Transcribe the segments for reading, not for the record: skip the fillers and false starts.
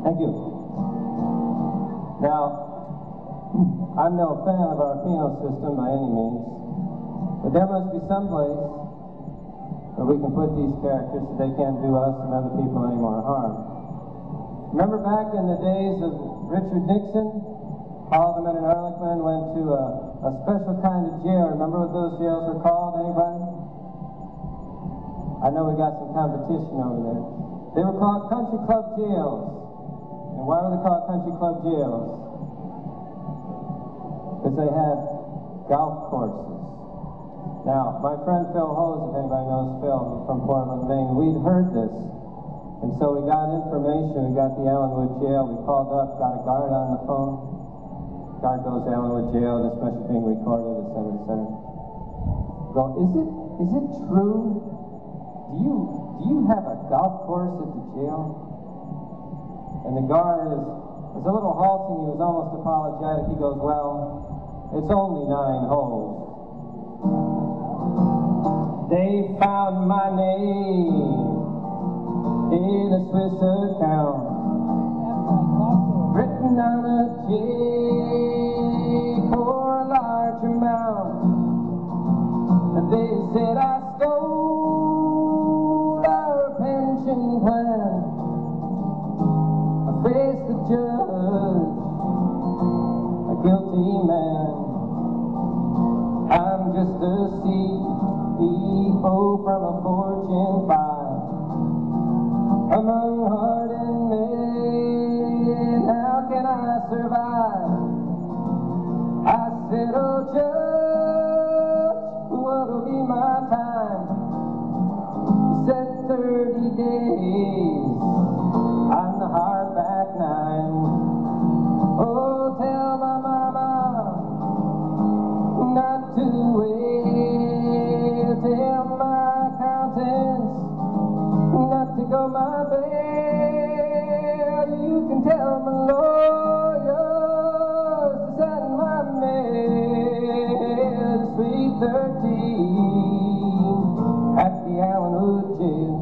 Thank you. Now, I'm no fan of our penal system by any means, but there must be some place where we can put these characters so they can't do us and other people any more harm. Remember back in the days of Richard Nixon, Haldeman and Ehrlichman went to a special kind of jail. Remember what those jails were called, anybody? I know we got some competition over there. They were called country club jails. And why were they called country club jails? Because they had golf courses. Now, my friend Phil Hose, if anybody knows Phil, from Portland, Maine, we'd heard this. And so we got information. We got the Allenwood jail. We called up, got a guard on the phone. Guard goes to Allenwood jail, this message being recorded, etc., etc. Go, is it true? Do you have a golf course at the jail? And the guard was a little halting. He was almost apologetic. He goes, well, it's only 9 holes. They found my name in a Swiss account, written on a check for a large amount. And they said I stole our pension plan. I faced the judge, a guilty man. I'm just a CEO from a Fortune 5. Among hardened men, how can I survive? I said, oh judge, what'll be my time? He said 30 days on the hardback 9. Oh, tell my mama not to wait. Tell my accountants not to go my bail. You can tell my lawyers to send my mail to Suite 13 at the Allenwood jail.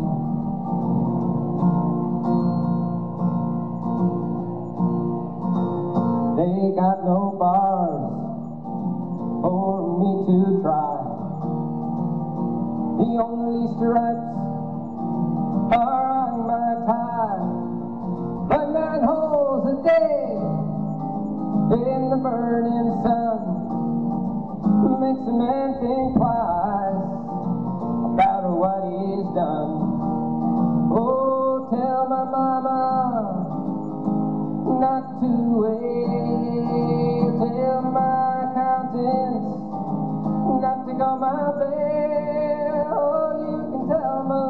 They got no bars for me to try. The only stripes are on my tie. But 9 holes a day in the burning sun makes a man think twice about what he's done. Oh, tell my mama not to wait. Tell my accountants not to go my bail. Oh, you can tell my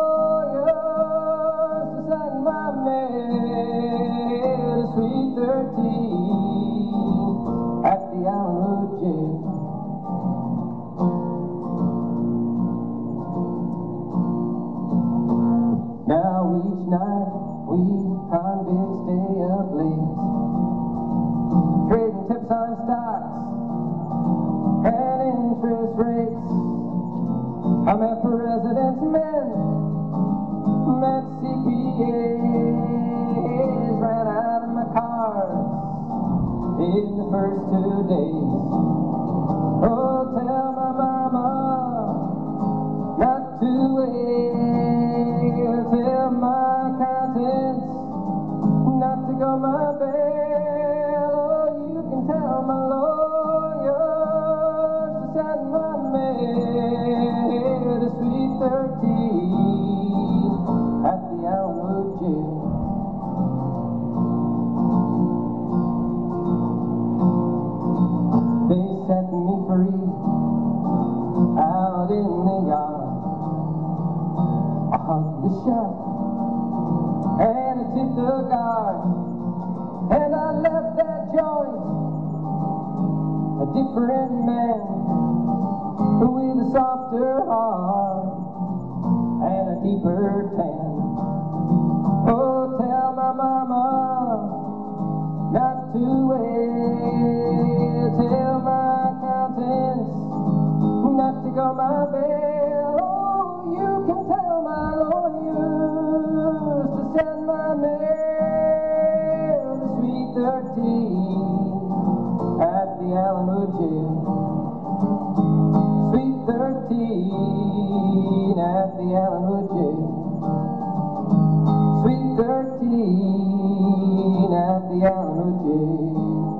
lawyers to send my mail to Suite 13 at the Allenwood jail. Now each night we convicts stay up late, trading tips on stocks and interest rates. I met president's men, met CPAs, ran out of my cards in the first 2 days. Oh, tell my mama not to wait. Tell my accountants not to go my bail. Oh, you can tell my lawyers to send my mail to Suite 13 at the Allenwood jail. They set me free out in the yard. I hugged the sheriff and I tipped the guard, and I left that joint a different man with a softer heart and a deeper tan. Oh, tell my mama not to wait. Tell my accountants not to go my bail. Oh, you can tell my lawyers to send my mail Allenwood Jail. Sweet 13 at the Allenwood Jail. Sweet 13 at the Allenwood Jail.